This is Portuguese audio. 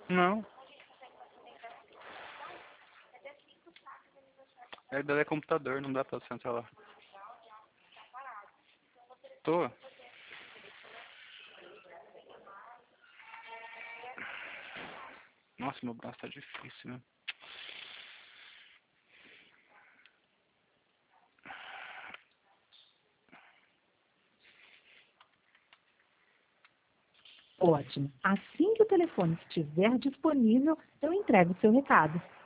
Não. É dela é computador, não dá pra sentar lá. Tô. Nossa, meu braço tá difícil, né? Ótimo. Assim que o telefone estiver disponível, eu entrego o seu recado.